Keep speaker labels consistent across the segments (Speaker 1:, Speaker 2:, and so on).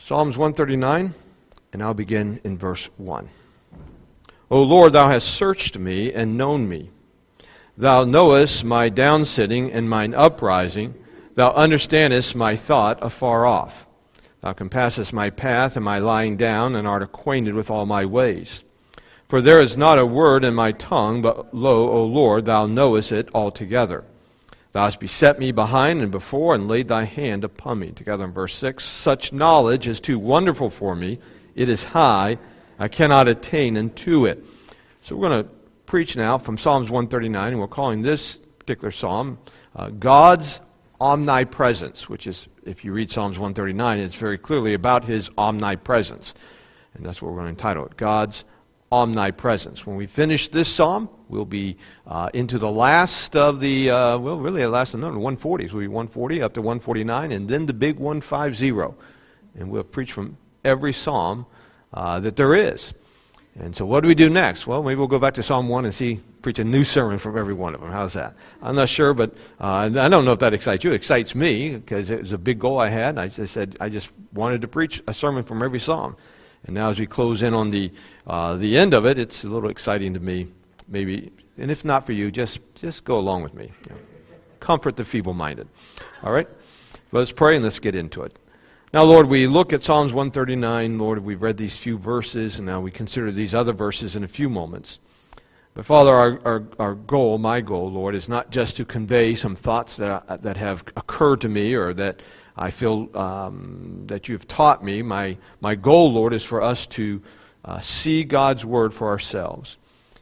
Speaker 1: Psalms 139, and I'll begin in verse 1. O Lord, thou hast searched me and known me. Thou knowest my downsitting and mine uprising. Thou understandest my thought afar off. Thou compassest my path and my lying down, and art acquainted with all my ways. For there is not a word in my tongue, but lo, O Lord, thou knowest it altogether. Thou hast beset me behind and before, and laid thy hand upon me. Together in verse 6, such knowledge is too wonderful for me. It is high. I cannot attain unto it. So we're going to preach now from Psalms 139, and we're calling this particular psalm God's omnipresence, which is, if you read Psalms 139, it's very clearly about his omnipresence. And that's what we're going to entitle it, God's omnipresence. When we finish this psalm, we'll be into the last of the, really the last of the 140s. We'll be 140 up to 149, and then the big 150. And we'll preach from every psalm that there is. And so what do we do next? Well, maybe we'll go back to Psalm 1 and preach a new sermon from every one of them. How's that? I'm not sure, but I don't know if that excites you. It excites me because it was a big goal I had. I just wanted to preach a sermon from every psalm. And now as we close in on the end of it, it's a little exciting to me, maybe. And if not for you, just go along with me. You know. Comfort the feeble-minded. All right? Let's pray and let's get into it. Now, Lord, we look at Psalms 139. Lord, we've read these few verses, and now we consider these other verses in a few moments. But, Father, our goal, my goal, Lord, is not just to convey some thoughts that have occurred to me or that I feel that you've taught me. My goal, Lord, is for us to see God's Word for ourselves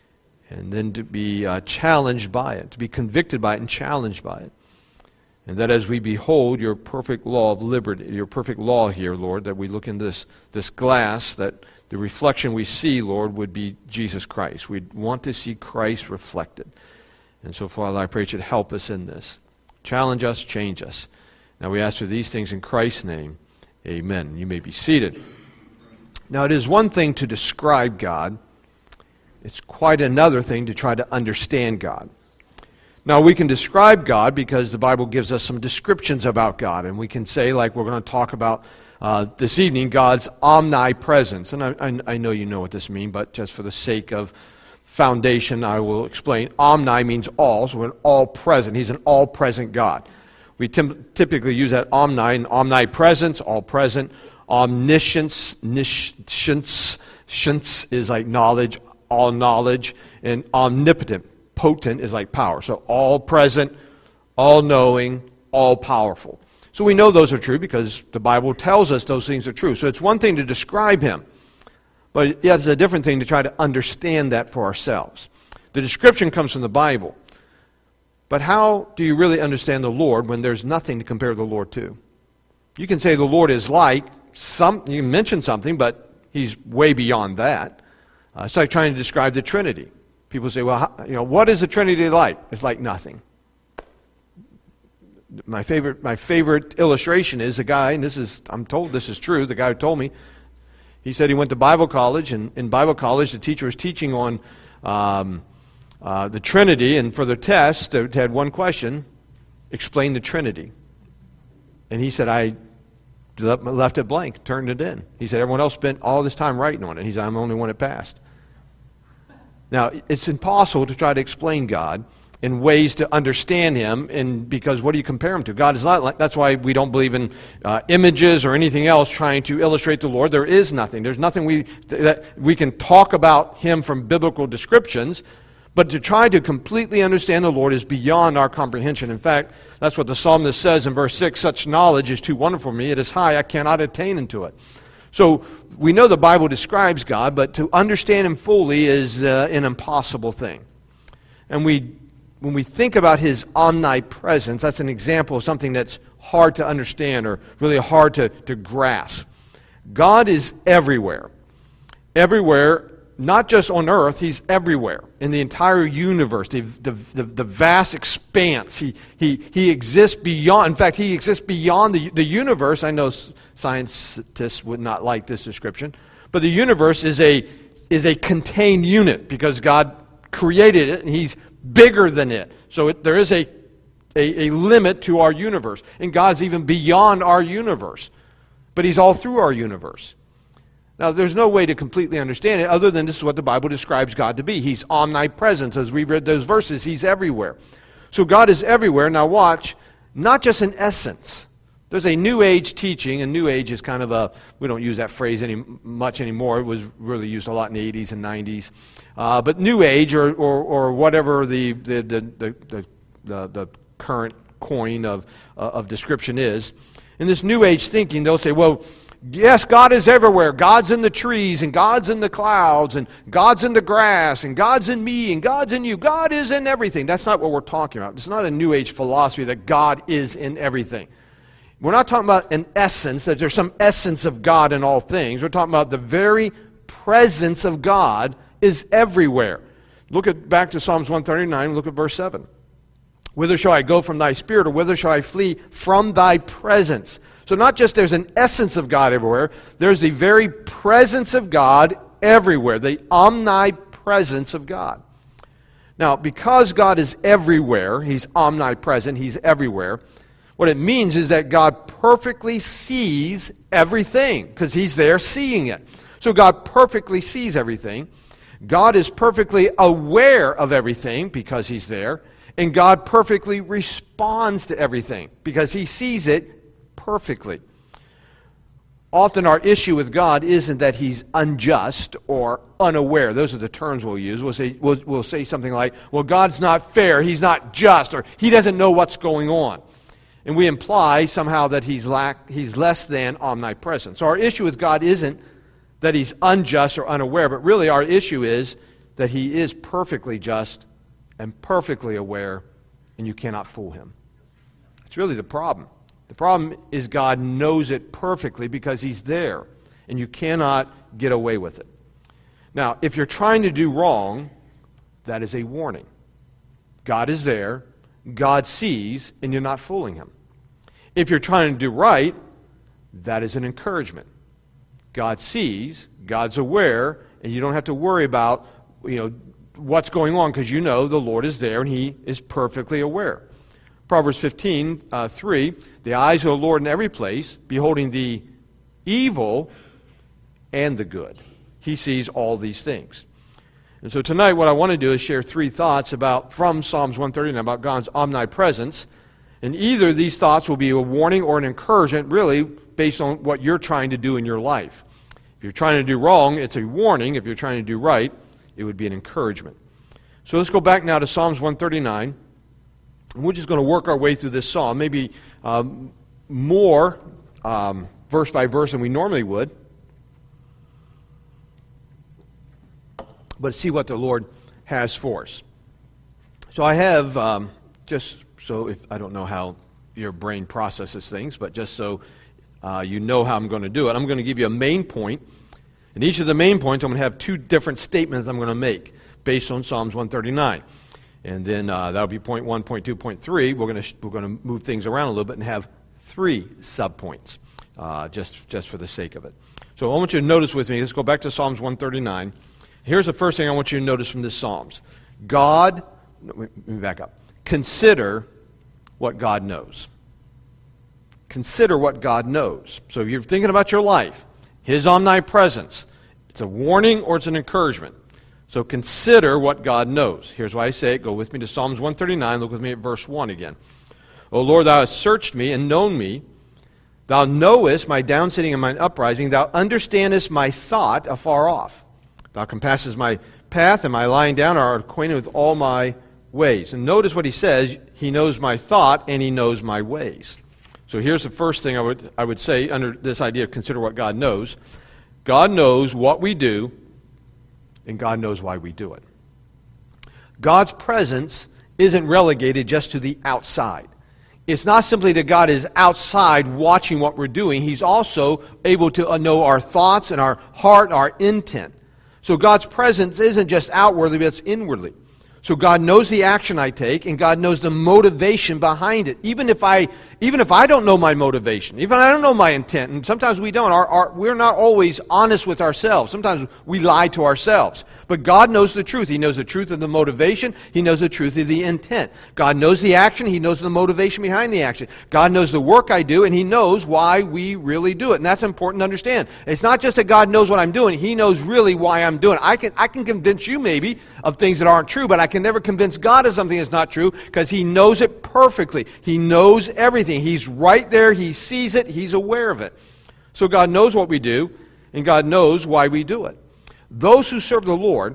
Speaker 1: and then to be challenged by it, to be convicted by it and challenged by it. And that as we behold your perfect law of liberty, your perfect law here, Lord, that we look in this glass, that the reflection we see, Lord, would be Jesus Christ. We'd want to see Christ reflected. And so, Father, I pray you should help us in this. Challenge us, change us. Now we ask for these things in Christ's name. Amen. You may be seated. Now it is one thing to describe God. It's quite another thing to try to understand God. Now, we can describe God because the Bible gives us some descriptions about God. And we can say, like we're going to talk about this evening, God's omnipresence. And I know you know what this means, but just for the sake of foundation, I will explain. Omni means all, so an all-present. He's an all-present God. We typically use that omni and omnipresence, all-present. Omniscience, niscience is like knowledge, all knowledge, and omnipotent. Potent is like power. So all present, all knowing, all powerful. So we know those are true because the Bible tells us those things are true. So it's one thing to describe him, but it's a different thing to try to understand that for ourselves. The description comes from the Bible. But how do you really understand the Lord when there's nothing to compare the Lord to? You can say the Lord is like something, you can mention something, but he's way beyond that. It's like trying to describe the Trinity. People say, well, what is the Trinity like? It's like nothing. My favorite illustration is a guy, and I'm told this is true, the guy who told me, he said he went to Bible college, and in Bible college the teacher was teaching on the Trinity, and for the test, they had one question, explain the Trinity. And he said, I left it blank, turned it in. He said, everyone else spent all this time writing on it. He said, I'm the only one that passed. Now, it's impossible to try to explain God in ways to understand him, and because what do you compare him to? God is not like, that's why we don't believe in images or anything else trying to illustrate the Lord. There is nothing. There's nothing that we can talk about him from biblical descriptions, but to try to completely understand the Lord is beyond our comprehension. In fact, that's what the psalmist says in verse 6, such knowledge is too wonderful for me. It is high, I cannot attain unto it. So we know the Bible describes God, but to understand him fully is an impossible thing. And when we think about his omnipresence, that's an example of something that's hard to understand or really hard to grasp. God is everywhere. Everywhere, not just on earth, he's everywhere. In the entire universe, the vast expanse. He exists beyond, in fact, he exists beyond the universe. I know scientists would not like this description, but the universe is a contained unit because God created it and he's bigger than it. So there is a limit to our universe. And God's even beyond our universe. but he's all through our universe. Now, there's no way to completely understand it other than this is what the Bible describes God to be. He's omnipresent. As we read those verses, he's everywhere. So God is everywhere. Now watch, not just in essence. There's a New Age teaching, and New Age is kind of a, we don't use that phrase much anymore. It was really used a lot in the 80s and 90s. But New Age, or whatever the current coin of description is, in this New Age thinking, they'll say, well, yes, God is everywhere. God's in the trees, and God's in the clouds, and God's in the grass, and God's in me, and God's in you. God is in everything. That's not what we're talking about. It's not a New Age philosophy that God is in everything. We're not talking about an essence, that there's some essence of God in all things. We're talking about the very presence of God is everywhere. Back to Psalms 139, look at verse 7. Whither shall I go from thy spirit, or whither shall I flee from thy presence? So not just there's an essence of God everywhere, there's the very presence of God everywhere, the omnipresence of God. Now, because God is everywhere, he's omnipresent, he's everywhere, what it means is that God perfectly sees everything, because he's there seeing it. So God perfectly sees everything. God is perfectly aware of everything, because he's there. And God perfectly responds to everything, because he sees it perfectly. Often our issue with God isn't that he's unjust or unaware. Those are the terms we'll use. We'll say something like, well, God's not fair, he's not just, or he doesn't know what's going on. And we imply somehow that he's less than omnipresent. So our issue with God isn't that he's unjust or unaware, but really our issue is that he is perfectly just and perfectly aware, and you cannot fool him. It's really the problem. The problem is God knows it perfectly because he's there, and you cannot get away with it. Now, if you're trying to do wrong, that is a warning. God is there, God sees, and you're not fooling him. If you're trying to do right, that is an encouragement. God sees, God's aware, and you don't have to worry about, what's going on, because you know the Lord is there and he is perfectly aware. Proverbs 15:3, the eyes of the Lord in every place, beholding the evil and the good. He sees all these things. And so tonight what I want to do is share three thoughts from Psalms 139 about God's omnipresence. And either these thoughts will be a warning or an encouragement, really, based on what you're trying to do in your life. If you're trying to do wrong, it's a warning. If you're trying to do right, it would be an encouragement. So let's go back now to Psalms 139. And we're just going to work our way through this psalm, maybe more verse by verse than we normally would. But see what the Lord has for us. So I have, I don't know how your brain processes things, but just so you know how I'm going to do it, I'm going to give you a main point. And each of the main points, I'm going to have two different statements I'm going to make based on Psalms 139. And then that'll be point 1, point 2, point 3. We're going to move things around a little bit and have 3 subpoints, just for the sake of it. So I want you to notice with me, let's go back to Psalms 139. Here's the first thing I want you to notice from this Psalms. Let me back up. Consider what God knows. Consider what God knows. So if you're thinking about your life, his omnipresence, it's a warning or it's an encouragement. So consider what God knows. Here's why I say it. Go with me to Psalms 139. Look with me at verse 1 again. O Lord, thou hast searched me and known me. Thou knowest my downsitting and mine uprising. Thou understandest my thought afar off. Thou compassest my path and my lying down, art acquainted with all my ways. And notice what he says. He knows my thought and he knows my ways. So here's the first thing I would say under this idea of consider what God knows. God knows what we do, and God knows why we do it. God's presence isn't relegated just to the outside. It's not simply that God is outside watching what we're doing. He's also able to know our thoughts and our heart, our intent. So God's presence isn't just outwardly, but it's inwardly. So God knows the action I take, and God knows the motivation behind it. Even if I even if I don't know my motivation, even I don't know my intent, and sometimes we don't, we're not always honest with ourselves. Sometimes we lie to ourselves. But God knows the truth. He knows the truth of the motivation. He knows the truth of the intent. God knows the action. He knows the motivation behind the action. God knows the work I do, and He knows why we really do it. And that's important to understand. It's not just that God knows what I'm doing. He knows really why I'm doing it. I can convince you maybe of things that aren't true, but I can never convince God of something that's not true because He knows it perfectly. He knows everything. He's right there. He sees it. He's aware of it. So God knows what we do, and God knows why we do it. Those who serve the Lord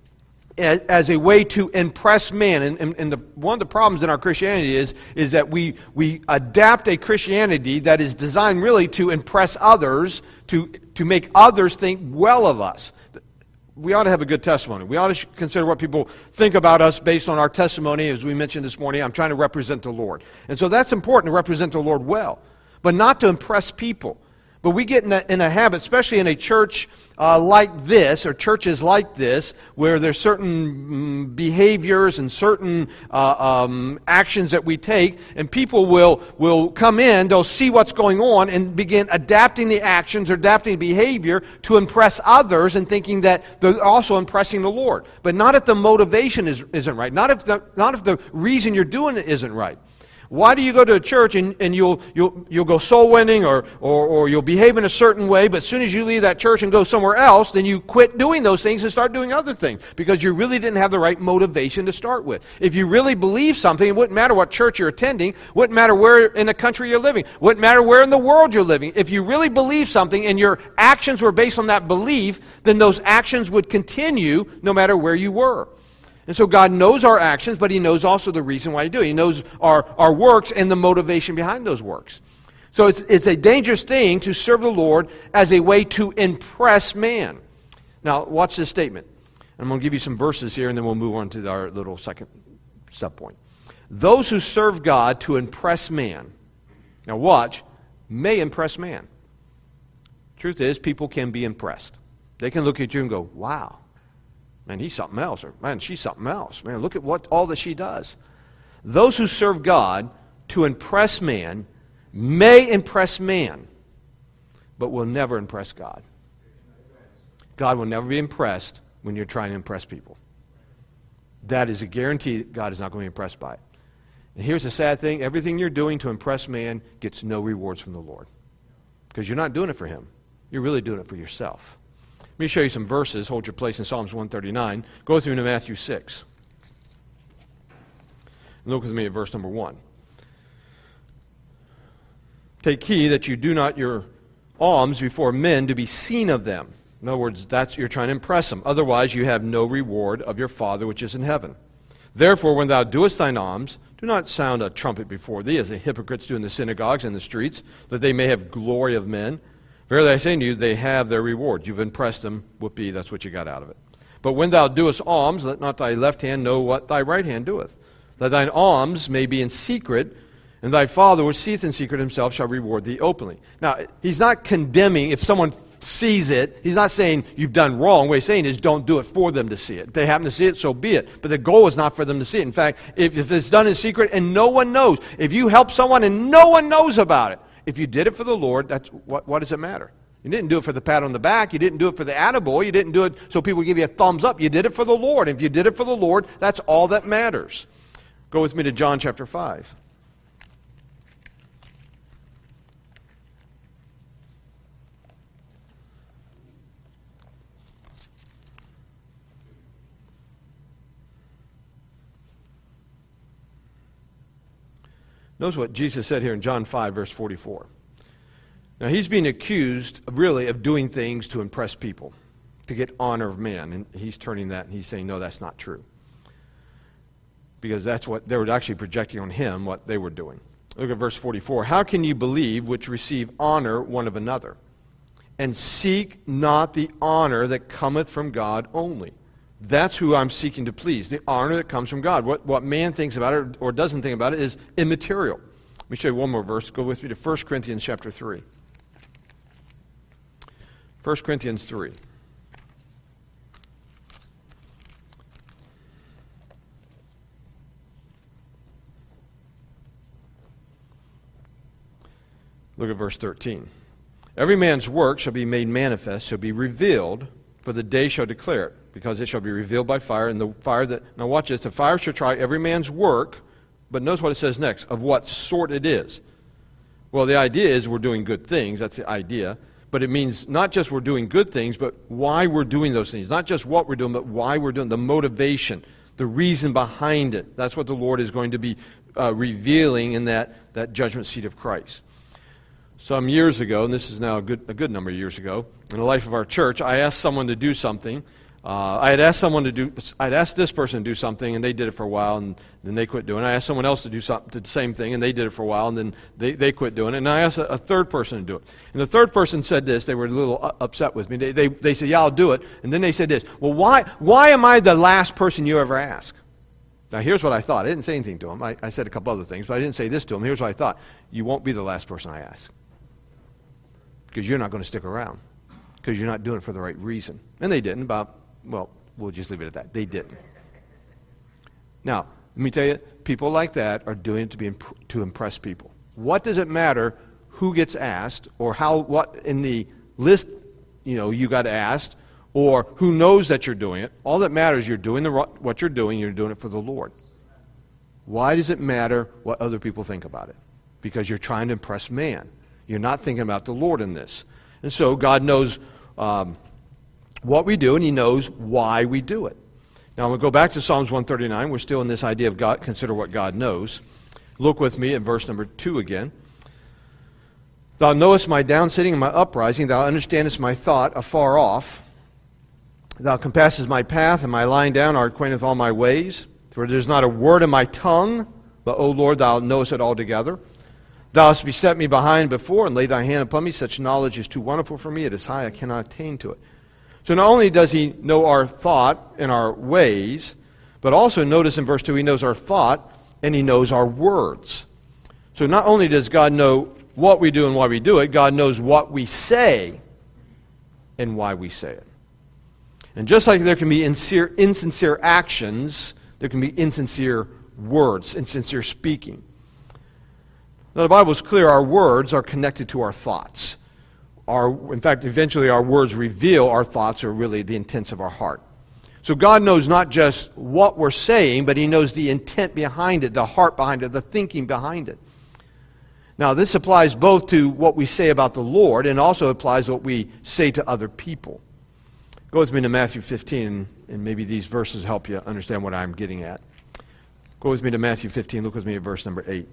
Speaker 1: as a way to impress man, and one of the problems in our Christianity is that we adapt a Christianity that is designed really to impress others, to make others think well of us. We ought to have a good testimony. We ought to consider what people think about us based on our testimony. As we mentioned this morning, I'm trying to represent the Lord. And so that's important, to represent the Lord well, but not to impress people. But we get in a habit, especially in a church like this, or churches like this, where there's certain behaviors and certain actions that we take, and people will come in, they'll see what's going on, and begin adapting the actions or adapting behavior to impress others, and thinking that they're also impressing the Lord. But not if the motivation isn't right, not if the reason you're doing it isn't right. Why do you go to a church and you'll go soul winning or you'll behave in a certain way, but as soon as you leave that church and go somewhere else, then you quit doing those things and start doing other things because you really didn't have the right motivation to start with. If you really believe something, it wouldn't matter what church you're attending, wouldn't matter where in the country you're living, wouldn't matter where in the world you're living. If you really believe something and your actions were based on that belief, then those actions would continue no matter where you were. And so God knows our actions, but He knows also the reason why you do it. He knows our works and the motivation behind those works. So it's a dangerous thing to serve the Lord as a way to impress man. Now, watch this statement. I'm going to give you some verses here, and then we'll move on to our little second subpoint. Those who serve God to impress man, now watch, may impress man. Truth is, people can be impressed. They can look at you and go, wow. Man, he's something else. Or, man, she's something else. Man, look at all that she does. Those who serve God to impress man may impress man, but will never impress God. God will never be impressed when you're trying to impress people. That is a guarantee that God is not going to be impressed by it. And here's the sad thing. Everything you're doing to impress man gets no rewards from the Lord. Because you're not doing it for Him. You're really doing it for yourself. Let me show you some verses. Hold your place in Psalms 139. Go through into Matthew 6. Look with me at verse number 1. Take heed that you do not your alms before men to be seen of them. In other words, you're trying to impress them. Otherwise, you have no reward of your Father which is in heaven. Therefore, when thou doest thine alms, do not sound a trumpet before thee, as the hypocrites do in the synagogues and the streets, that they may have glory of men. Verily I say to you, they have their reward. You've impressed them, whoopee, that's what you got out of it. But when thou doest alms, let not thy left hand know what thy right hand doeth. That thine alms may be in secret, and thy Father which seeth in secret Himself shall reward thee openly. Now, He's not condemning if someone sees it. He's not saying you've done wrong. What He's saying is don't do it for them to see it. If they happen to see it, so be it. But the goal is not for them to see it. In fact, if it's done in secret and no one knows, if you help someone and no one knows about it, if you did it for the Lord, that's what does it matter? You didn't do it for the pat on the back. You didn't do it for the attaboy. You didn't do it so people give you a thumbs up. You did it for the Lord. If you did it for the Lord, that's all that matters. Go with me to John chapter 5. Notice what Jesus said here in John 5, verse 44. Now, he's being accused, really, of doing things to impress people, to get honor of man. And he's turning that and he's saying, no, that's not true. Because that's what they were actually projecting on him, what they were doing. Look at verse 44. How can you believe which receive honor one of another, and seek not the honor that cometh from God only? That's who I'm seeking to please, the honor that comes from God. What man thinks about it or doesn't think about it is immaterial. Let me show you one more verse. Go with me to 1 Corinthians chapter 3. 1 Corinthians 3. Look at verse 13. Every man's work shall be made manifest, shall be revealed, for the day shall declare it, because it shall be revealed by fire, and the fire that... Now watch this. The fire shall try every man's work, but notice what it says next, of what sort it is. Well, the idea is we're doing good things. That's the idea. But it means not just we're doing good things, but why we're doing those things. Not just what we're doing, but why we're doing, the motivation, the reason behind it. That's what the Lord is going to be revealing in that judgment seat of Christ. Some years ago, and this is now a good number of years ago, in the life of our church, I asked someone to do something. I'd asked this person to do something, and they did it for a while, and then they quit doing it. I asked someone else to do the same thing, and they did it for a while, and then they quit doing it. And I asked a third person to do it. And the third person said this. They were a little upset with me. They said, yeah, I'll do it. And then they said this, well, why am I the last person you ever ask? Now, here's what I thought. I didn't say anything to him. I said a couple other things, but I didn't say this to him. Here's what I thought. You won't be the last person I ask, because you're not going to stick around, because you're not doing it for the right reason. And they didn't. Well, we'll just leave it at that. They didn't. Now, let me tell you, people like that are doing it to impress people. What does it matter who gets asked, or what in the list you got asked, or who knows that you're doing it? All that matters, you're doing what you're doing it for the Lord. Why does it matter what other people think about it? Because you're trying to impress man. You're not thinking about the Lord in this. And so God knows what we do, and He knows why we do it. Now, I'm going to go back to Psalms 139. We're still in this idea of God. Consider what God knows. Look with me at verse number 2 again. Thou knowest my downsitting and my uprising. Thou understandest my thought afar off. Thou compassest my path, and my lying down art acquainted with all my ways. For there is not a word in my tongue, but, O Lord, Thou knowest it altogether. Thou hast beset me behind and before, and laid Thy hand upon me. Such knowledge is too wonderful for me. It is high, I cannot attain to it. So not only does He know our thought and our ways, but also notice in verse 2, He knows our thought and He knows our words. So not only does God know what we do and why we do it, God knows what we say and why we say it. And just like there can be insincere actions, there can be insincere words, insincere speaking. Now the Bible is clear, our words are connected to our thoughts. In fact, eventually our words reveal our thoughts are really the intents of our heart. So God knows not just what we're saying, but He knows the intent behind it, the heart behind it, the thinking behind it. Now this applies both to what we say about the Lord, and also applies to what we say to other people. Go with me to Matthew 15, and maybe these verses help you understand what I'm getting at. Go with me to Matthew 15, look with me at verse number 8.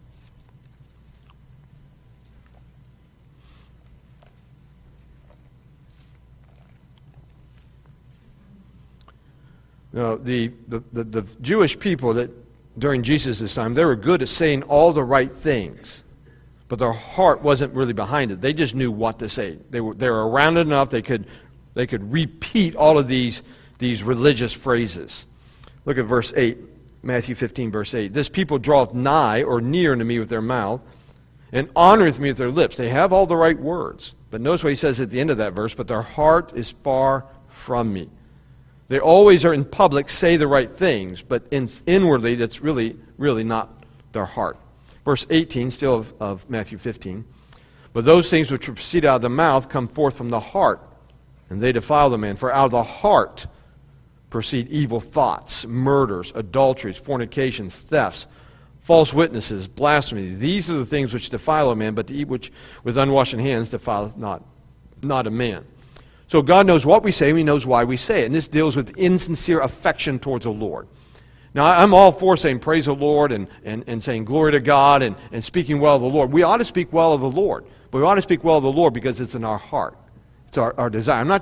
Speaker 1: Now, the Jewish people that during Jesus' time, they were good at saying all the right things, but their heart wasn't really behind it. They just knew what to say. They were around it enough they could repeat all of these religious phrases. Look at verse 8, Matthew 15, verse 8. This people draweth nigh or near unto me with their mouth, and honoreth me with their lips. They have all the right words. But notice what he says at the end of that verse, but their heart is far from me. They always are in public, say the right things, but inwardly that's really not their heart. Verse 18, still of Matthew 15. But those things which proceed out of the mouth come forth from the heart, and they defile the man. For out of the heart proceed evil thoughts, murders, adulteries, fornications, thefts, false witnesses, blasphemy. These are the things which defile a man, but to eat which with unwashed hands defileth not a man. So God knows what we say, and He knows why we say it. And this deals with insincere affection towards the Lord. Now, I'm all for saying praise the Lord and saying glory to God and speaking well of the Lord. We ought to speak well of the Lord. But we ought to speak well of the Lord because it's in our heart. It's our desire. I'm not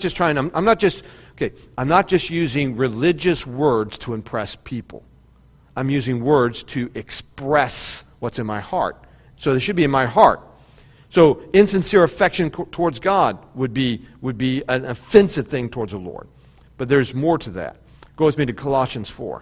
Speaker 1: just using religious words to impress people. I'm using words to express what's in my heart. So they should be in my heart. So insincere affection towards God would be an offensive thing towards the Lord. But there's more to that. Go with me to Colossians 4.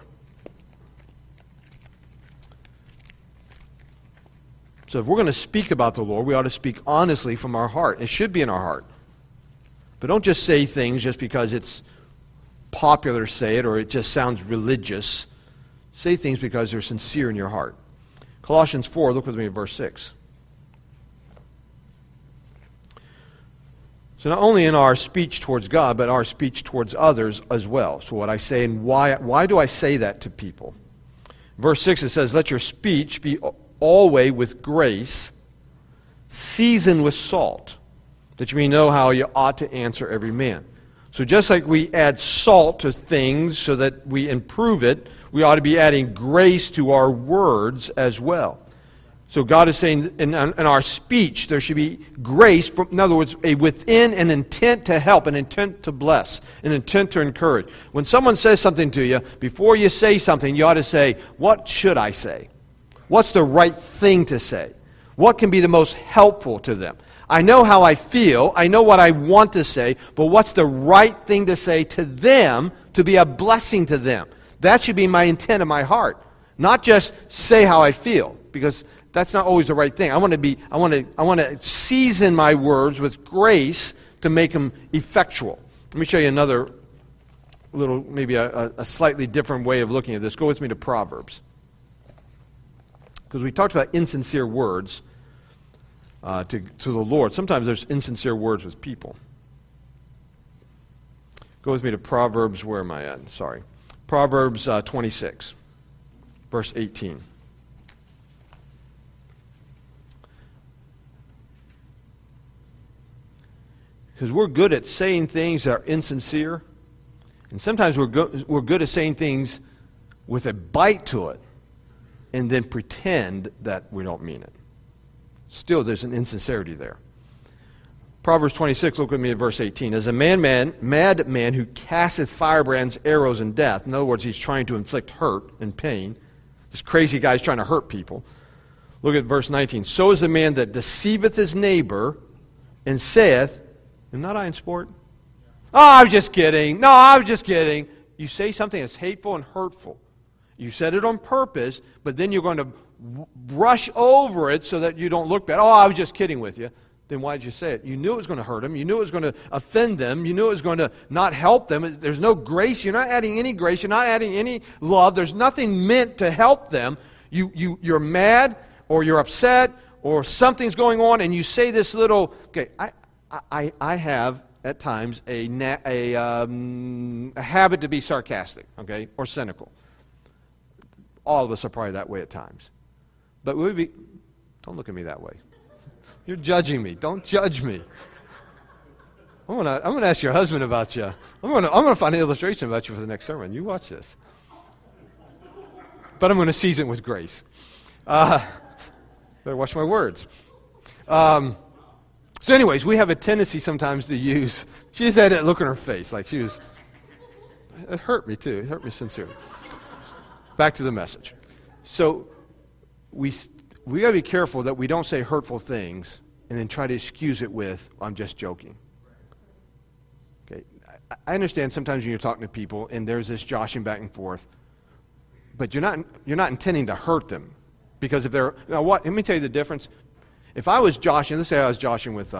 Speaker 1: So if we're going to speak about the Lord, we ought to speak honestly from our heart. It should be in our heart. But don't just say things just because it's popular to say it or it just sounds religious. Say things because they're sincere in your heart. Colossians 4, look with me at verse 6. So not only in our speech towards God, but our speech towards others as well. So what I say and why do I say that to people? Verse 6, it says, let your speech be always with grace, seasoned with salt, that you may know how you ought to answer every man. So just like we add salt to things so that we improve it, we ought to be adding grace to our words as well. So God is saying in our speech there should be grace, in other words, within an intent to help, an intent to bless, an intent to encourage. When someone says something to you, before you say something, you ought to say, what should I say? What's the right thing to say? What can be the most helpful to them? I know how I feel, I know what I want to say, but what's the right thing to say to them to be a blessing to them? That should be my intent of my heart. Not just say how I feel, because that's not always the right thing. I want to season my words with grace to make them effectual. Let me show you another little, maybe a slightly different way of looking at this. Go with me to Proverbs. Because we talked about insincere words to the Lord. Sometimes there's insincere words with people. Go with me to Proverbs, where am I at? Sorry. Proverbs 26, verse 18. Because we're good at saying things that are insincere, and sometimes we're good at saying things with a bite to it, and then pretend that we don't mean it. Still, there's an insincerity there. Proverbs 26, look with me at verse 18. As a madman who casteth firebrands, arrows, and death. In other words, he's trying to inflict hurt and pain. This crazy guy's trying to hurt people. Look at verse 19. So is the man that deceiveth his neighbor and saith, am not I in sport? Oh, I was just kidding. No, I was just kidding. You say something that's hateful and hurtful. You said it on purpose, but then you're going to brush over it so that you don't look bad. Oh, I was just kidding with you. Then why did you say it? You knew it was going to hurt them. You knew it was going to offend them. You knew it was going to not help them. There's no grace. You're not adding any grace. You're not adding any love. There's nothing meant to help them. You're mad or you're upset or something's going on, and you say this little, okay, I have at times a habit to be sarcastic, okay, or cynical. All of us are probably that way at times. But don't look at me that way. You're judging me. Don't judge me. I'm gonna ask your husband about you. I'm gonna find an illustration about you for the next sermon. You watch this. But I'm gonna season it with grace. Better watch my words. So anyways, we have a tendency sometimes to use, she just had that look on her face, like she was, it hurt me too. It hurt me sincerely. Back to the message. So we got to be careful that we don't say hurtful things and then try to excuse it with, I'm just joking. Okay, I understand sometimes when you're talking to people and there's this joshing back and forth, but you're not intending to hurt them, because if they're, now what? Let me tell you the difference. If I was joshing, let's say I was joshing with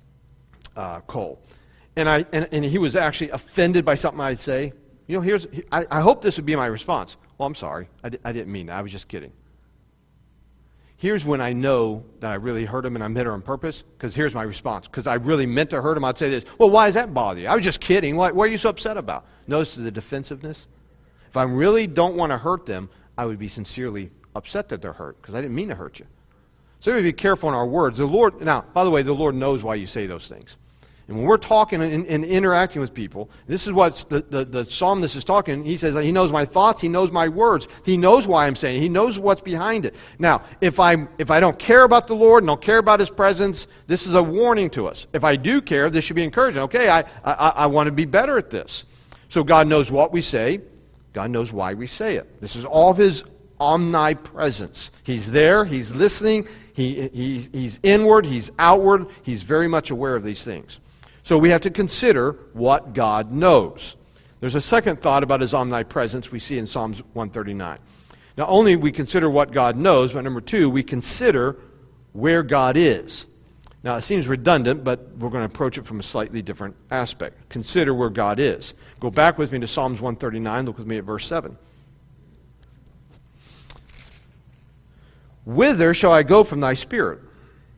Speaker 1: Cole, and he was actually offended by something I'd say, you know, I hope this would be my response. Well, I'm sorry, I didn't mean that. I was just kidding. Here's when I know that I really hurt him and I meant it on purpose, because here's my response. Because I really meant to hurt him, I'd say this, well, why does that bother you? I was just kidding. What are you so upset about? Notice the defensiveness. If I really don't want to hurt them, I would be sincerely upset that they're hurt, because I didn't mean to hurt you. So we have to be careful in our words. The Lord, now, by the way, the Lord knows why you say those things. And when we're talking and interacting with people, this is what the psalmist is talking. He says, he knows my thoughts, he knows my words, he knows why I'm saying it, he knows what's behind it. Now, if I don't care about the Lord and don't care about his presence, this is a warning to us. If I do care, this should be encouraging. Okay, I want to be better at this. So God knows what we say, God knows why we say it. This is all of his omnipresence. He's there, he's listening, he's inward, he's outward, he's very much aware of these things. So we have to consider what God knows. There's a second thought about his omnipresence we see in Psalms 139. Not only we consider what God knows, but number two, we consider where God is. Now it seems redundant, but we're going to approach it from a slightly different aspect. Consider where God is. Go back with me to Psalms 139, look with me at verse 7. Whither shall I go from thy spirit?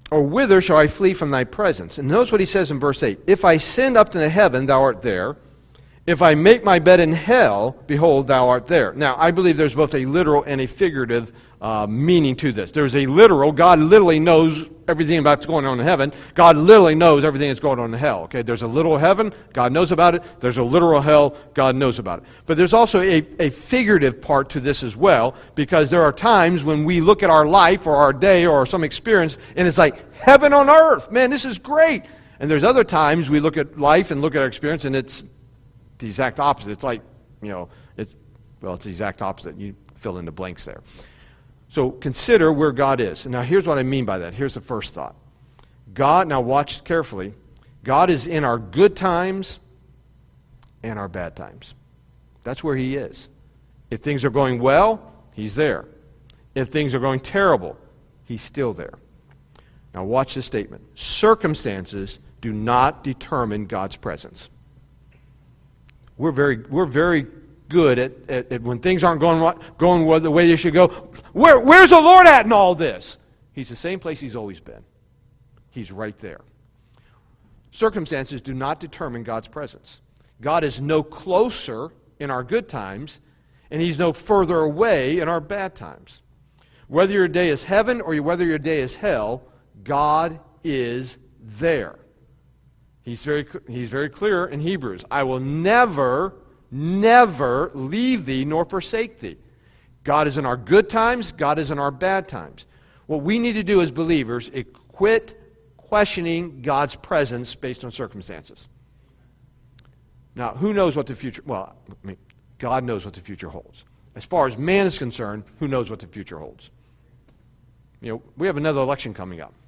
Speaker 1: Or whither shall I flee from thy presence? And notice what he says in verse 8. If I ascend up to the heaven, thou art there. If I make my bed in hell, behold, thou art there. Now, I believe there's both a literal and a figurative meaning to this. There's a literal, God literally knows everything about what's going on in heaven. God literally knows everything that's going on in hell. Okay, there's a literal heaven, God knows about it. There's a literal hell, God knows about it. But there's also a figurative part to this as well, because there are times when we look at our life or our day or some experience, and it's like heaven on earth. Man, this is great. And there's other times we look at life and look at our experience, and it's the exact opposite. It's like, it's the exact opposite. You fill in the blanks there. So consider where God is. And now here's what I mean by that. Here's the first thought. God, now watch carefully, God is in our good times and our bad times. That's where He is. If things are going well, He's there. If things are going terrible, He's still there. Now watch this statement. Circumstances do not determine God's presence. We're very good at when things aren't going the way they should go. Where's the Lord at in all this? He's the same place He's always been. He's right there. Circumstances do not determine God's presence. God is no closer in our good times, and He's no further away in our bad times. Whether your day is heaven or whether your day is hell, God is there. He's very clear in Hebrews. I will never leave thee nor forsake thee. God is in our good times. God is in our bad times. What we need to do as believers is quit questioning God's presence based on circumstances. Now, who knows what the future... Well, God knows what the future holds. As far as man is concerned, who knows what the future holds? We have another election coming up.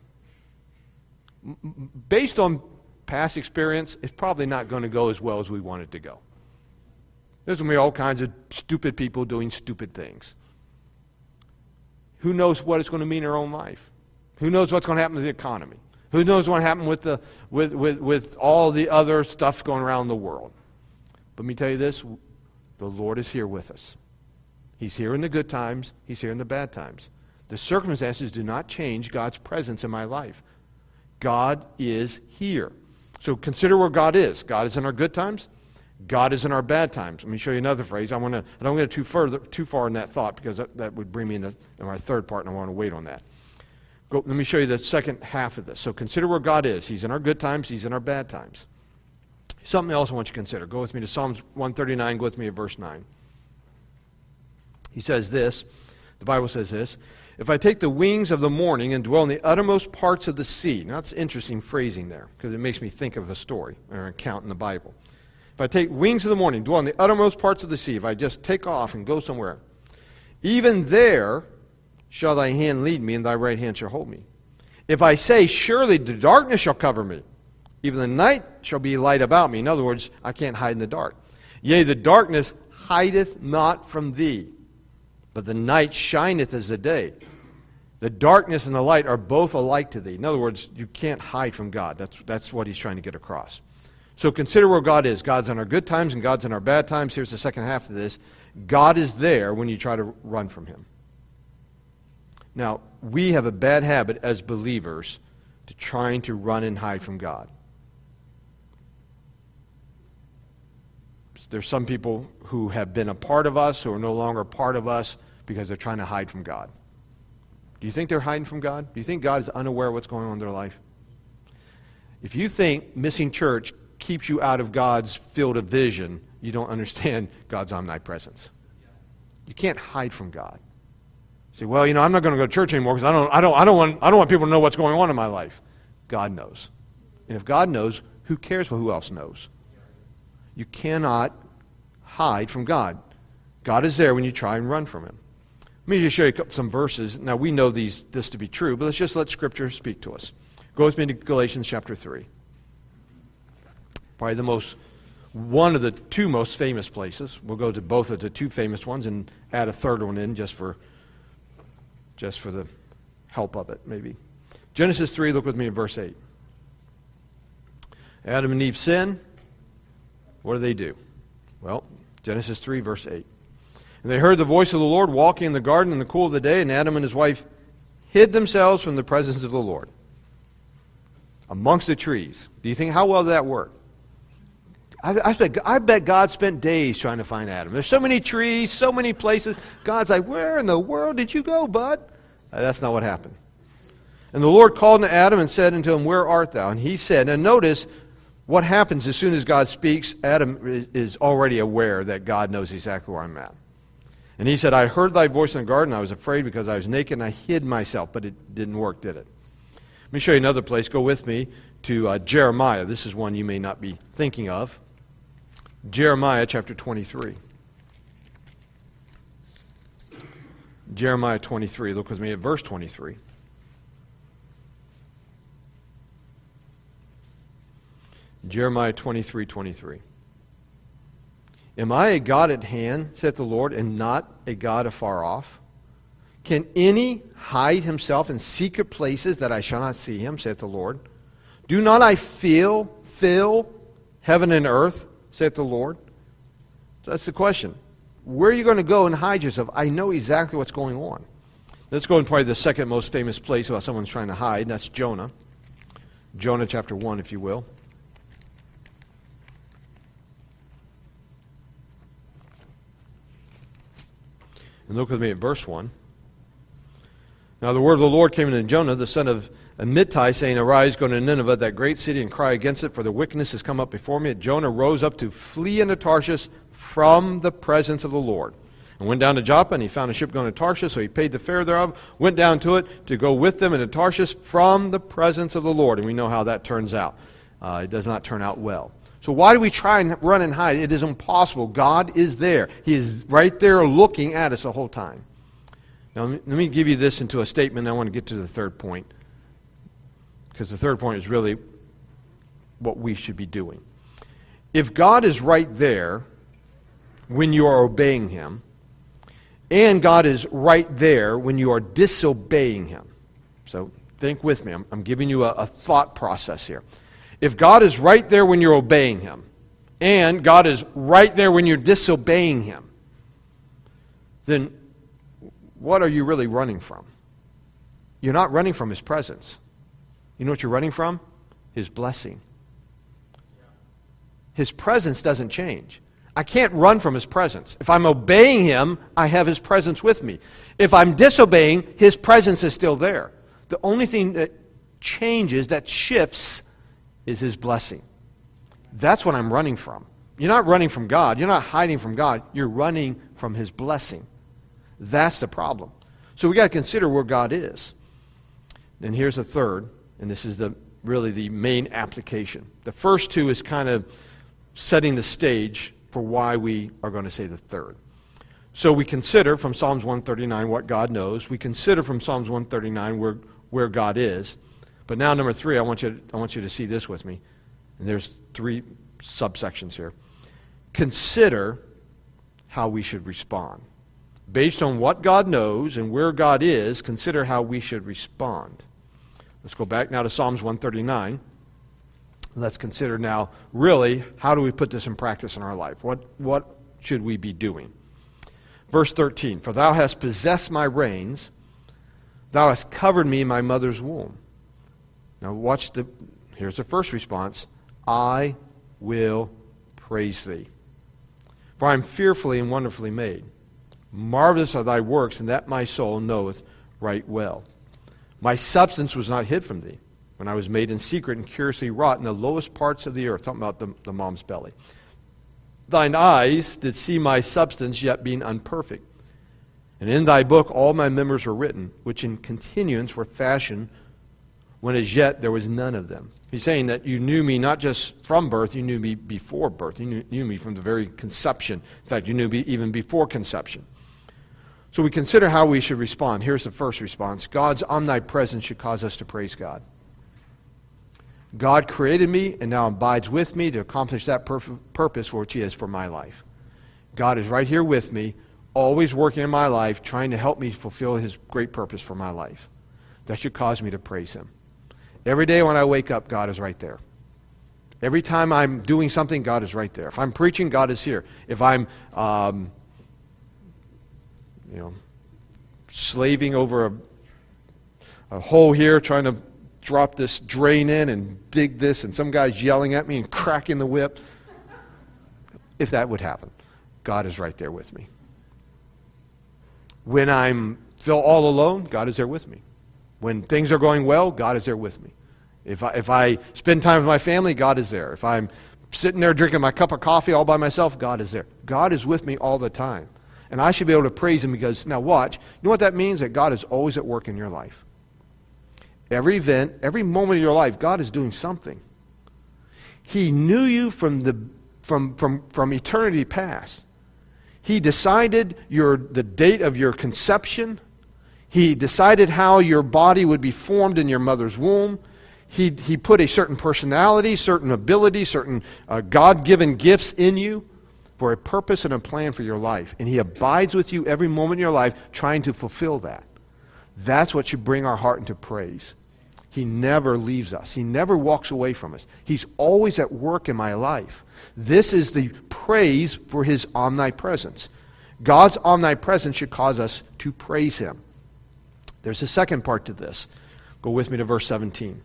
Speaker 1: Based on past experience, it's probably not going to go as well as we want it to go. There's going to be all kinds of stupid people doing stupid things. Who knows what it's going to mean in our own life? Who knows what's going to happen to the economy? Who knows what will happen with all the other stuff going around the world? But let me tell you this, the Lord is here with us. He's here in the good times. He's here in the bad times. The circumstances do not change God's presence in my life. God is here. So consider where God is. God is in our good times. God is in our bad times. Let me show you another phrase. I don't get too far in that thought, because that would bring me into my third part, and I want to wait on that. Let me show you the second half of this. So consider where God is. He's in our good times. He's in our bad times. Something else I want you to consider. Go with me to Psalms 139. Go with me to verse 9. He says this. The Bible says this. If I take the wings of the morning and dwell in the uttermost parts of the sea. Now, that's interesting phrasing there, because it makes me think of a story or an account in the Bible. If I take wings of the morning, dwell in the uttermost parts of the sea, if I just take off and go somewhere, even there shall thy hand lead me, and thy right hand shall hold me. If I say, surely the darkness shall cover me, even the night shall be light about me. In other words, I can't hide in the dark. Yea, the darkness hideth not from thee, but the night shineth as the day. The darkness and the light are both alike to thee. In other words, you can't hide from God. That's what he's trying to get across. So consider where God is. God's in our good times and God's in our bad times. Here's the second half of this. God is there when you try to run from Him. Now, we have a bad habit as believers to trying to run and hide from God. There's some people who have been a part of us who are no longer a part of us because they're trying to hide from God. Do you think they're hiding from God? Do you think God is unaware of what's going on in their life? If you think missing church keeps you out of God's field of vision, you don't understand God's omnipresence. You can't hide from God. You say, well, I'm not going to go to church anymore because I don't want people to know what's going on in my life. God knows. And if God knows, who cares who else knows? You cannot hide from God. God is there when you try and run from Him. Let me just show you some verses. Now, we know this to be true, but let's just let Scripture speak to us. Go with me to Galatians chapter 3. Probably one of the two most famous places. We'll go to both of the two famous ones and add a third one in just for the help of it, maybe. Genesis 3, look with me in verse 8. Adam and Eve sin. What do? Well, Genesis 3, verse 8. And they heard the voice of the Lord walking in the garden in the cool of the day, and Adam and his wife hid themselves from the presence of the Lord. amongst the trees. Do you think, how well did that work? I bet God spent days trying to find Adam. There's so many trees, so many places. God's like, where in the world did you go, bud? That's not what happened. And the Lord called unto Adam and said unto him, where art thou? And he said, and notice what happens as soon as God speaks. Adam is already aware that God knows exactly where I'm at. And he said, I heard thy voice in the garden. I was afraid because I was naked and I hid myself. But it didn't work, did it? Let me show you another place. Go with me to Jeremiah. This is one you may not be thinking of. Jeremiah chapter 23. Jeremiah 23. Look with me at verse 23. Jeremiah 23:23. Am I a God at hand, saith the Lord, and not a God afar off? Can any hide himself in secret places that I shall not see him, saith the Lord? Do not I fill heaven and earth, saith the Lord? So that's the question. Where are you going to go and hide yourself? I know exactly what's going on. Let's go in probably the second most famous place about someone's trying to hide, and that's Jonah. Jonah chapter 1, if you will. And look with me at verse 1. Now the word of the Lord came unto Jonah, the son of Amittai, saying, Arise, go to Nineveh, that great city, and cry against it, for the wickedness has come up before me. And Jonah rose up to flee into Tarshish from the presence of the Lord. And went down to Joppa, and he found a ship going to Tarshish, so he paid the fare thereof, went down to it to go with them into Tarshish from the presence of the Lord. And we know how that turns out. It does not turn out well. So why do we try and run and hide? It is impossible. God is there. He is right there looking at us the whole time. Now, let me give you this into a statement, and I want to get to the third point. Because the third point is really what we should be doing. If God is right there when you are obeying Him, and God is right there when you are disobeying Him. So think with me. I'm giving you a thought process here. If God is right there when you're obeying Him, and God is right there when you're disobeying Him, then what are you really running from? You're not running from His presence. You know what you're running from? His blessing. His presence doesn't change. I can't run from His presence. If I'm obeying Him, I have His presence with me. If I'm disobeying, His presence is still there. The only thing that changes, that shifts, is His blessing. That's what I'm running from. You're not running from God. You're not hiding from God. You're running from His blessing. That's the problem. So we got to consider where God is. And here's the third, and this is really the main application. The first two is kind of setting the stage for why we are going to say the third. So we consider from Psalms 139 what God knows. We consider from Psalms 139 where God is. But now number three, I want you to see this with me. And there's three subsections here. Consider how we should respond. Based on what God knows and where God is, consider how we should respond. Let's go back now to Psalms 139. Let's consider now, really, how do we put this in practice in our life? What should we be doing? Verse 13, For thou hast possessed my reins, thou hast covered me in my mother's womb. Now here's the first response. I will praise thee. For I am fearfully and wonderfully made. Marvelous are thy works, and that my soul knoweth right well. My substance was not hid from thee, when I was made in secret and curiously wrought in the lowest parts of the earth. Talking about the mom's belly. Thine eyes did see my substance, yet being unperfect. And in thy book all my members were written, which in continuance were fashioned, when as yet there was none of them. He's saying that you knew me not just from birth, you knew me before birth. You knew me from the very conception. In fact, you knew me even before conception. So we consider how we should respond. Here's the first response. God's omnipresence should cause us to praise God. God created me and now abides with me to accomplish that purpose for which He has for my life. God is right here with me, always working in my life, trying to help me fulfill His great purpose for my life. That should cause me to praise Him. Every day when I wake up, God is right there. Every time I'm doing something, God is right there. If I'm preaching, God is here. If I'm slaving over a hole here, trying to drop this drain in and dig this, and some guy's yelling at me and cracking the whip. If that would happen, God is right there with me. When I feel all alone, God is there with me. When things are going well, God is there with me. If I spend time with my family, God is there. If I'm sitting there drinking my cup of coffee all by myself, God is there. God is with me all the time. And I should be able to praise Him because, now watch, you know what that means? That God is always at work in your life. Every event, every moment of your life, God is doing something. He knew you from eternity past. He decided the date of your conception. He decided how your body would be formed in your mother's womb. He put a certain personality, certain ability, certain God-given gifts in you for a purpose and a plan for your life. And He abides with you every moment in your life trying to fulfill that. That's what should bring our heart into praise. He never leaves us. He never walks away from us. He's always at work in my life. This is the praise for His omnipresence. God's omnipresence should cause us to praise Him. There's a second part to this. Go with me to verse 17.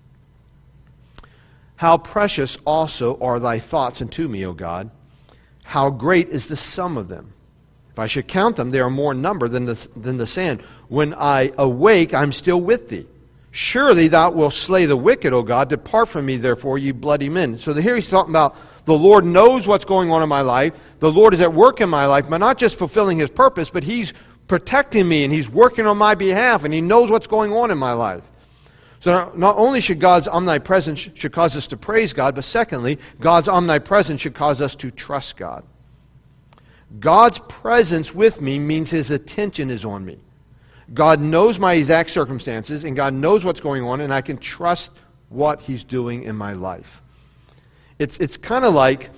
Speaker 1: How precious also are thy thoughts unto me, O God. How great is the sum of them. If I should count them, they are more in number than the sand. When I awake, I'm still with thee. Surely thou wilt slay the wicked, O God. Depart from me, therefore, ye bloody men. So here he's talking about the Lord knows what's going on in my life. The Lord is at work in my life, but not just fulfilling His purpose, but He's protecting me and He's working on my behalf and He knows what's going on in my life. So not only should God's omnipresence should cause us to praise God, but secondly, God's omnipresence should cause us to trust God. God's presence with me means His attention is on me. God knows my exact circumstances, and God knows what's going on, and I can trust what He's doing in my life. It's kind of like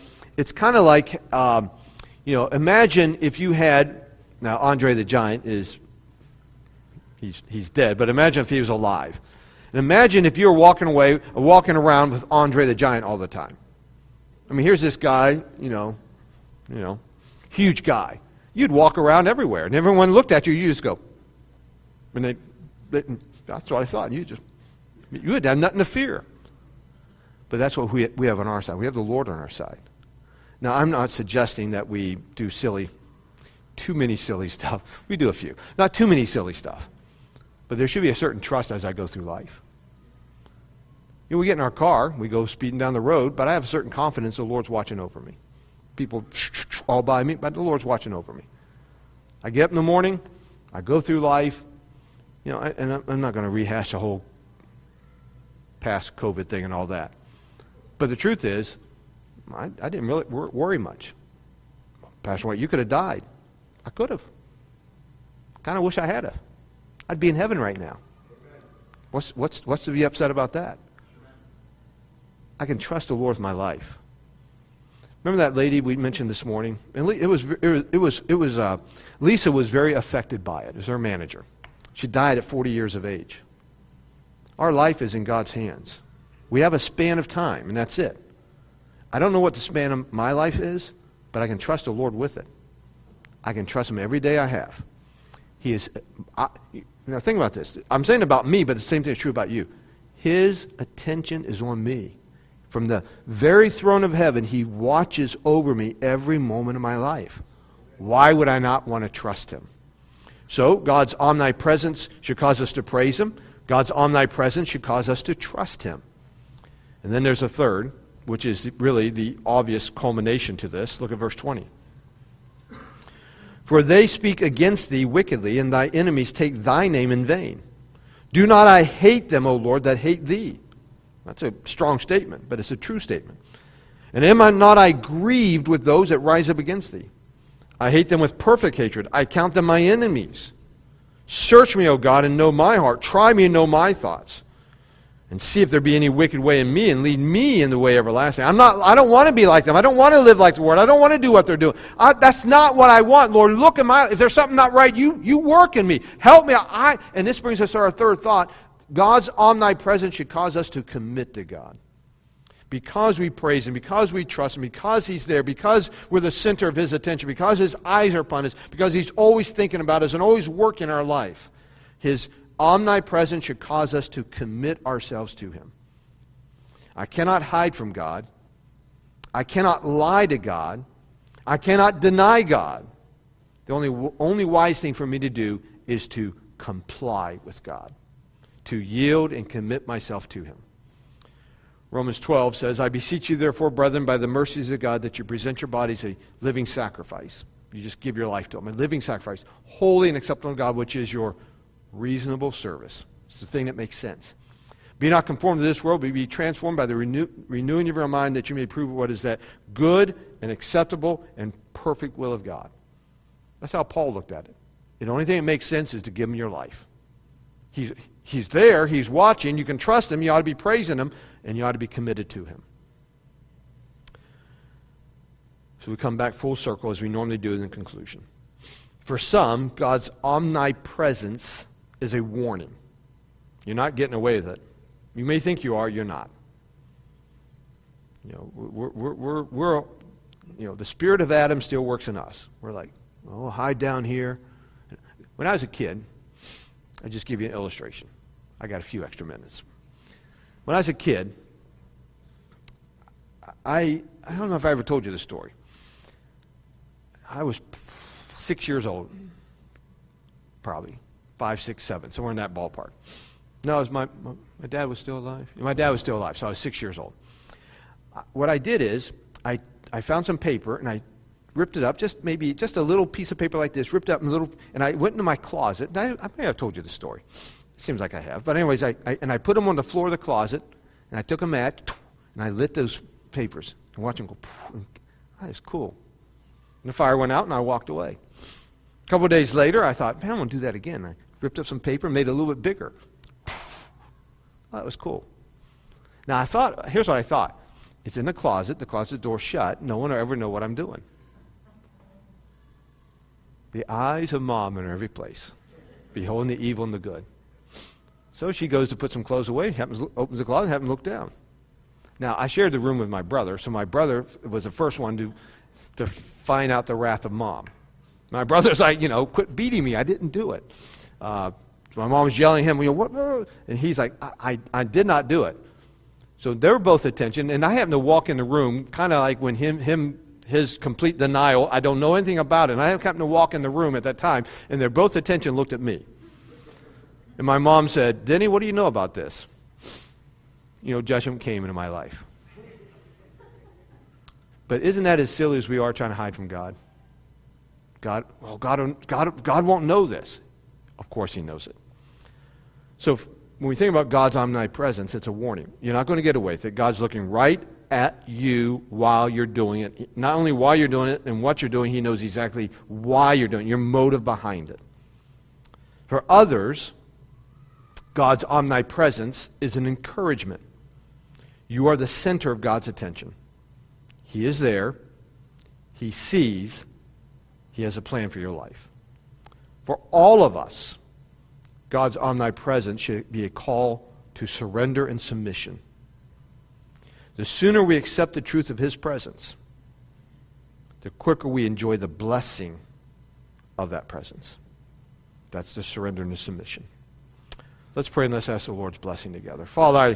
Speaker 1: imagine if you had, now Andre the Giant he's dead, but imagine if he was alive. And imagine if you were walking around with Andre the Giant all the time. I mean, here's this guy, huge guy. You'd walk around everywhere, and everyone looked at you, you just go, and that's what I thought. You would have nothing to fear. But that's what we have on our side. We have the Lord on our side. Now, I'm not suggesting that we do too many silly stuff. We do a few. Not too many silly stuff. But there should be a certain trust as I go through life. We get in our car, we go speeding down the road, but I have a certain confidence the Lord's watching over me. People all by me, but the Lord's watching over me. I get up in the morning, I go through life, and I'm not going to rehash the whole past COVID thing and all that. But the truth is, I didn't really worry much. Pastor White, you could have died. I could have. Kind of wish I had have. I'd be in heaven right now. What's to be upset about that? I can trust the Lord with my life. Remember that lady we mentioned this morning? And Lisa was very affected by it as her manager. She died at 40 years of age. Our life is in God's hands. We have a span of time, and that's it. I don't know what the span of my life is, but I can trust the Lord with it. I can trust Him every day I have. He is. Now think about this. I'm saying about me, but the same thing is true about you. His attention is on me. From the very throne of heaven, He watches over me every moment of my life. Why would I not want to trust Him? So, God's omnipresence should cause us to praise Him. God's omnipresence should cause us to trust Him. And then there's a third, which is really the obvious culmination to this. Look at verse 20. For they speak against thee wickedly, and thy enemies take thy name in vain. Do not I hate them, O Lord, that hate thee? That's a strong statement, but it's a true statement. And am I not I grieved with those that rise up against thee? I hate them with perfect hatred. I count them my enemies. Search me, O God, and know my heart. Try me and know my thoughts. And see if there be any wicked way in me, and lead me in the way everlasting. I don't want to be like them. I don't want to live like the world. I don't want to do what they're doing. That's not what I want. Lord, look at if there's something not right, you work in me. Help me. And this brings us to our third thought. God's omnipresence should cause us to commit to God. Because we praise Him, because we trust Him, because He's there, because we're the center of His attention, because His eyes are upon us, because He's always thinking about us and always working our life. His omnipresence should cause us to commit ourselves to Him. I cannot hide from God. I cannot lie to God. I cannot deny God. The only wise thing for me to do is to comply with God, to yield and commit myself to Him. Romans 12 says, I beseech you therefore, brethren, by the mercies of God, that you present your bodies a living sacrifice. You just give your life to Him, a living sacrifice, holy and acceptable to God, which is your reasonable service. It's the thing that makes sense. Be not conformed to this world, but be transformed by the renewing of your mind, that you may prove what is that good and acceptable and perfect will of God. That's how Paul looked at it. The only thing that makes sense is to give Him your life. He's there, He's watching, you can trust Him, you ought to be praising Him, and you ought to be committed to Him. So we come back full circle as we normally do in the conclusion. For some, God's omnipresence is a warning. You're not getting away with it. You may think you are, you're not. You know, we're the spirit of Adam still works in us. We're like, oh, hide down here. When I was a kid, I'll just give you an illustration. I got a few extra minutes. When I was a kid, I don't know if I ever told you this story. I was 6 years old, probably 5, 6, 7, somewhere in that ballpark. No, it was my dad was still alive. My dad was still alive, so I was 6 years old. What I did is I found some paper and I ripped it up, just a little piece of paper like this, ripped up and I went into my closet. And I may have told you the story. It seems like I have. But anyways, I put them on the floor of the closet, and I took a match and I lit those papers and watched them go. That was cool. And the fire went out and I walked away. A couple of days later, I thought, man, I'm going to do that again. I ripped up some paper and made it a little bit bigger. That was cool. Now here's what I thought. It's in the closet door shut. No one will ever know what I'm doing. The eyes of Mom are in every place, beholding the evil and the good. So she goes to put some clothes away, opens the closet, happens to look down. Now, I shared the room with my brother, so my brother was the first one to find out the wrath of Mom. My brother's like, quit beating me. I didn't do it. My mom was yelling at him, what? And he's like, I did not do it. So they were both attention, and I happened to walk in the room, kind of like when his complete denial, I don't know anything about it, and I happened to walk in the room at that time, and they're both attention looked at me. And my mom said, Denny, what do you know about this? Judgment came into my life. But isn't that as silly as we are trying to hide from God? God won't know this. Of course He knows it. So when we think about God's omnipresence, it's a warning. You're not going to get away with it. God's looking right at you while you're doing it. Not only while you're doing it and what you're doing, He knows exactly why you're doing it, your motive behind it. For others, God's omnipresence is an encouragement. You are the center of God's attention. He is there. He sees. He has a plan for your life. For all of us, God's omnipresence should be a call to surrender and submission. The sooner we accept the truth of His presence, the quicker we enjoy the blessing of that presence. That's the surrender and the submission. Let's pray and let's ask the Lord's blessing together. Father,